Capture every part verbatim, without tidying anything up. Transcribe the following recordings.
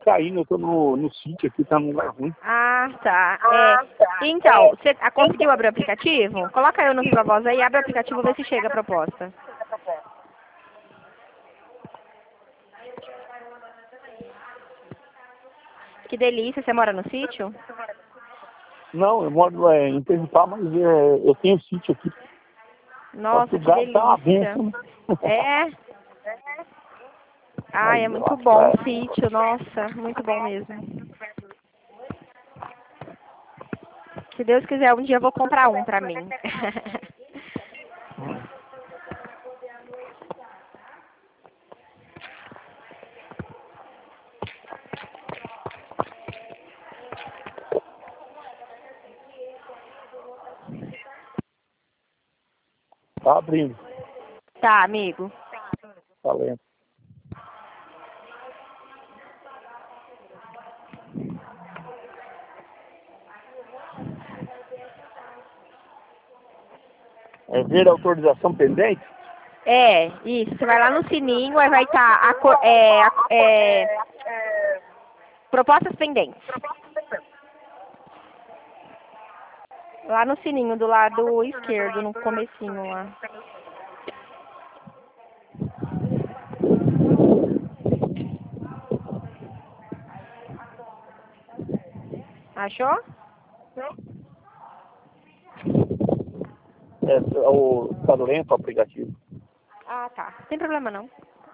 caindo, eu tô no, no sítio aqui, tá num lugar ruim. Ah, tá. É. Então, você ah, conseguiu abrir o aplicativo? Coloca eu no Viva Voz aí, abre o aplicativo e vê se chega a proposta. Que delícia, você mora no sítio? Não, eu moro é, em Perrupá, mas é, eu tenho sítio aqui. Nossa, que Tá uma delícia. benção, né? É? Ai, Aí é eu muito acho que bom é. o sítio, nossa, muito bom mesmo. Se Deus quiser, um dia eu vou comprar um pra mim. Tá abrindo. Tá, amigo. Tá lento. É ver autorização pendente? É, isso. Você vai lá no sininho, aí vai estar a cor, é, a- é, propostas pendentes. Lá no sininho, do lado esquerdo, no comecinho lá. Achou? É, o, tá lento o aplicativo. Ah, tá. Sem problema não.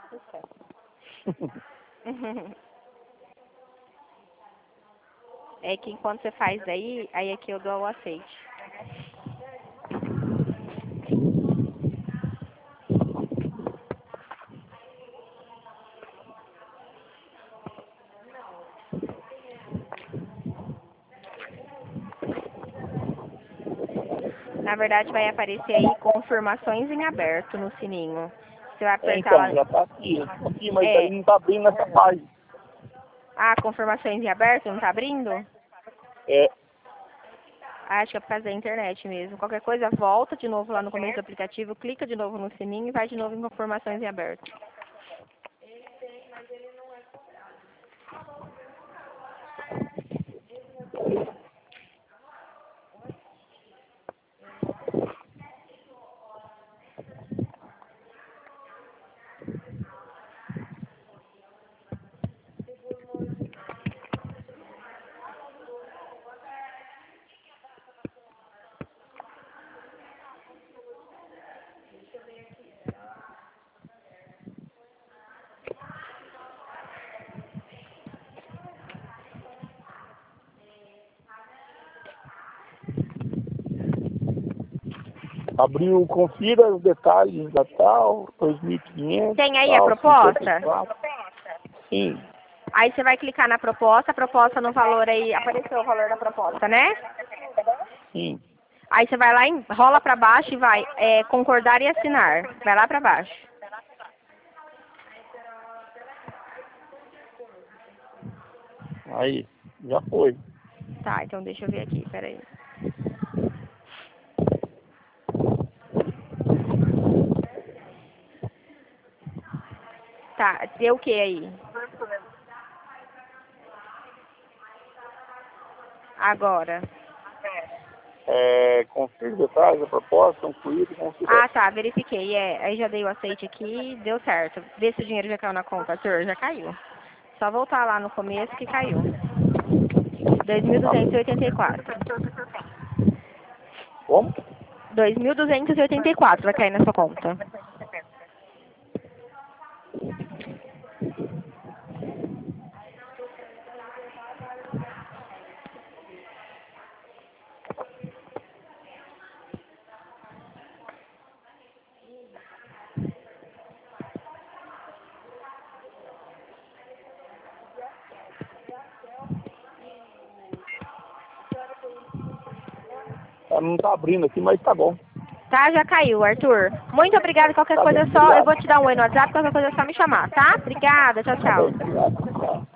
É que enquanto você faz daí, aí aqui eu dou o aceite. Na verdade vai aparecer aí confirmações em aberto no sininho. Você vai É, apertar então, lá. já tá aqui, já tá aqui, mas aí É. não tá abrindo nessa página. Ah, confirmações em aberto, não tá abrindo? É, Ah, acho que é por causa da internet mesmo. Qualquer coisa, volta de novo lá no começo do aplicativo, clica de novo no sininho e vai de novo em confirmações em aberto. abriu, confira os detalhes da tal, dois mil e quinhentos, Tem aí a tal, cinquenta e proposta? quatro. Sim, Aí você vai clicar na proposta, a proposta no valor aí, apareceu o valor da proposta, né? sim. Aí você vai lá, em, rola pra baixo e vai, é, concordar e assinar. Vai lá pra baixo. Aí, já foi. Tá, então deixa eu ver aqui, peraí. Tá, deu o que aí? Agora. É, confira os detalhes da proposta, concluído, confira. Ah, tá, verifiquei, é. Aí já dei o aceite aqui, deu certo. Vê se o dinheiro já caiu na conta, Arthur, já caiu. Só voltar lá no começo que caiu. dois mil duzentos e oitenta e quatro. Como? dois mil duzentos e oitenta e quatro vai cair na sua conta. Ela não tá abrindo aqui, mas tá bom. Tá, já caiu, Arthur. Muito obrigada. Qualquer Tá bem, coisa é só, eu obrigado. vou te dar um oi no WhatsApp, qualquer coisa é só me chamar, tá? Obrigada, tchau, Tá bem, tchau. obrigado. Tchau.